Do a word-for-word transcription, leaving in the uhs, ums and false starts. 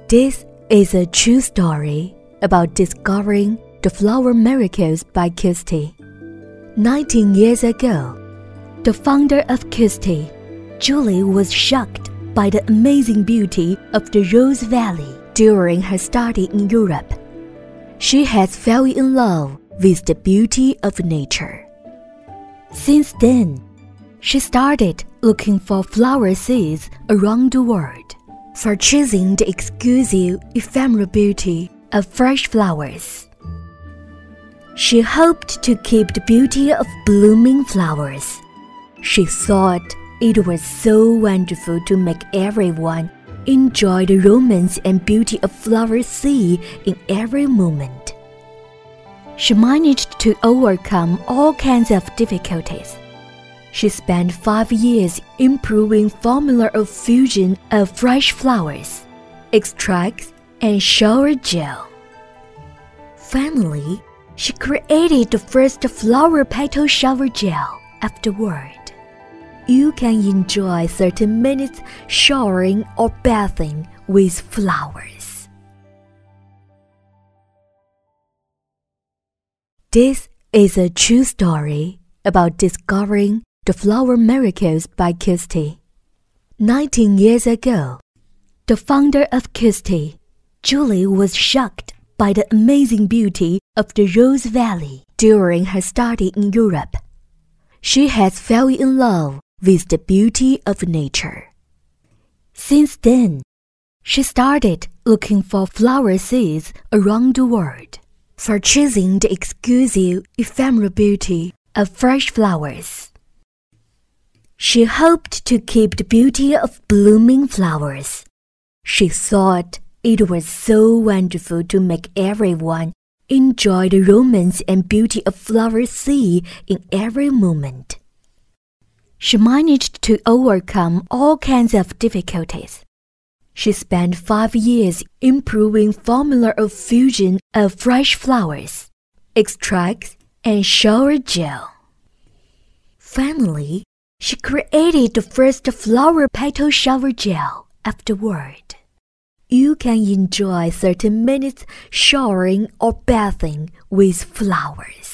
This is a true story about discovering the flower miracles by Kirsty. Nineteen years ago, the founder of Kirsty, Julie, was shocked by the amazing beauty of the Rose Valley during her study in Europe. She has fell in love with the beauty of nature. Since then, she started looking for flower seeds around the world, purchasing the exclusive ephemeral beauty of fresh flowers. She hoped to keep the beauty of blooming flowers. She thought it was so wonderful to make everyone enjoy the romance and beauty of flower seed in every moment. She managed to overcome all kinds of difficulties. She spent five years improving formula of fusion of fresh flowers, extracts, and shower gel. Finally, she created the first flower petal shower gel of the world. You can enjoy thirty minutes showering or bathing with flowers. This is a true story about discovering the flower miracles by Kirsty. Nineteen years ago, the founder of Kirsty, Julie, was shocked by the amazing beauty of the Rose Valley during her study in Europe. She has fell in love with the beauty of nature. Since then, she started looking for flower seeds around the world, purchasing the exclusive ephemeral beauty of fresh flowers. She hoped to keep the beauty of blooming flowers. She thought it was so wonderful to make everyone enjoy the romance and beauty of flower seed in every moment. She managed to overcome all kinds of difficulties. She spent five years improving formula of fusion of fresh flowers, extracts, and shower gel. Finally, she created the first flower petal shower gel of the world. You can enjoy thirty minutes showering or bathing with flowers.